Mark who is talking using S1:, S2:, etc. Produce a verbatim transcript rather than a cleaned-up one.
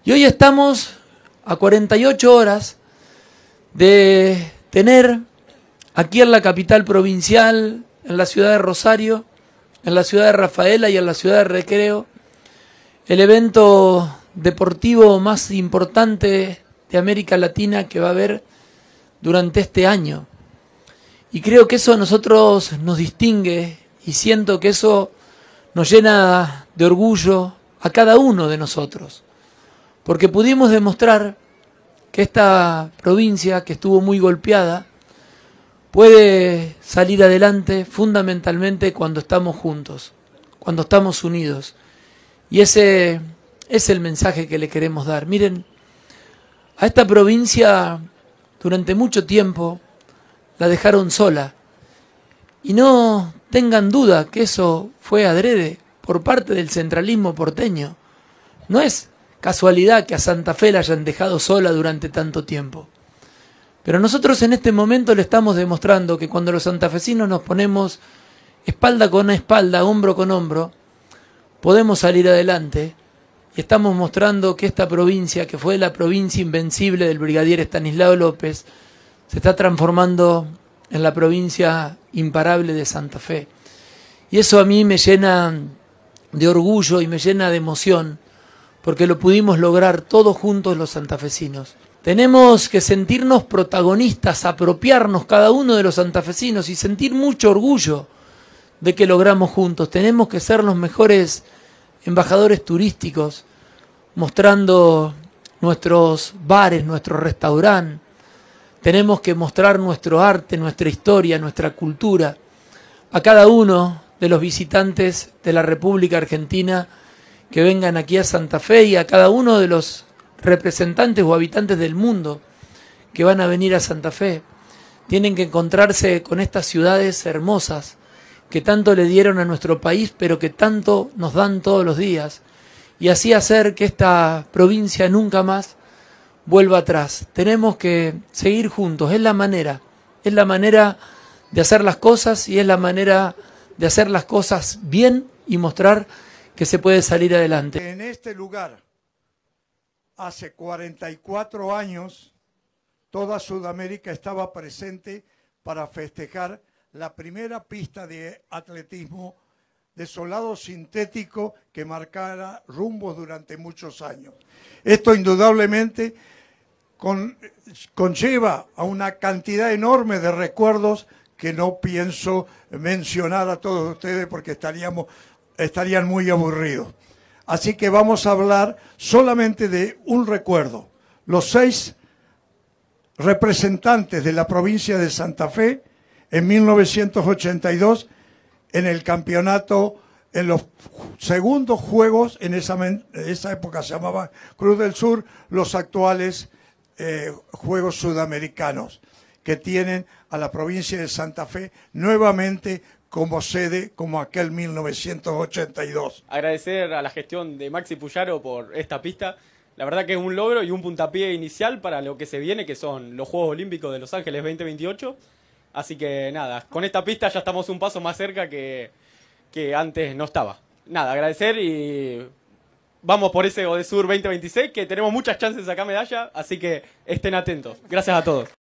S1: Y hoy estamos a cuarenta y ocho horas de tener aquí en la capital provincial, en la ciudad de Rosario, en la ciudad de Rafaela y en la ciudad de Recreo, el evento deportivo más importante de América Latina que va a haber durante este año. Y creo que eso a nosotros nos distingue y siento que eso nos llena de orgullo a cada uno de nosotros. Porque pudimos demostrar que esta provincia, que estuvo muy golpeada, puede salir adelante fundamentalmente cuando estamos juntos, cuando estamos unidos. Y ese es el mensaje que le queremos dar. Miren, a esta provincia durante mucho tiempo la dejaron sola. Y no tengan duda que eso fue adrede por parte del centralismo porteño. No es casualidad que a Santa Fe la hayan dejado sola durante tanto tiempo. Pero nosotros en este momento le estamos demostrando que cuando los santafesinos nos ponemos espalda con espalda, hombro con hombro, podemos salir adelante. Y estamos mostrando que esta provincia, que fue la provincia invencible del brigadier Estanislao López, se está transformando en la provincia imparable de Santa Fe. Y eso a mí me llena de orgullo y me llena de emoción, porque lo pudimos lograr todos juntos los santafesinos. Tenemos que sentirnos protagonistas, apropiarnos cada uno de los santafesinos y sentir mucho orgullo de que logramos juntos. Tenemos que ser los mejores embajadores turísticos, mostrando nuestros bares, nuestro restaurante. Tenemos que mostrar nuestro arte, nuestra historia, nuestra cultura a cada uno de los visitantes de la República Argentina que vengan aquí a Santa Fe y a cada uno de los representantes o habitantes del mundo que van a venir a Santa Fe. Tienen que encontrarse con estas ciudades hermosas que tanto le dieron a nuestro país, pero que tanto nos dan todos los días, y así hacer que esta provincia nunca más vuelva atrás. Tenemos que seguir juntos, es la manera, es la manera de hacer las cosas y es la manera de hacer las cosas bien y mostrar que se puede salir adelante.
S2: En este lugar, hace cuarenta y cuatro años, toda Sudamérica estaba presente para festejar la primera pista de atletismo de solado sintético que marcara rumbos durante muchos años. Esto indudablemente con, conlleva a una cantidad enorme de recuerdos que no pienso mencionar a todos ustedes porque estaríamos, estarían muy aburridos. Así que vamos a hablar solamente de un recuerdo. Los seis representantes de la provincia de Santa Fe en mil novecientos ochenta y dos, en el campeonato, en los segundos juegos, en esa, en esa época se llamaba Cruz del Sur, los actuales eh, Juegos Sudamericanos, que tienen a la provincia de Santa Fe nuevamente como sede, como aquel mil novecientos ochenta y dos.
S3: Agradecer a la gestión de Maxi Puyaro por esta pista. La verdad que es un logro y un puntapié inicial para lo que se viene, que son los Juegos Olímpicos de Los Ángeles veinte veintiocho. Así que nada, con esta pista ya estamos un paso más cerca que, que antes no estaba. Nada, agradecer y vamos por ese Odesur veinte veintiséis, que tenemos muchas chances de sacar medalla, así que estén atentos. Gracias a todos.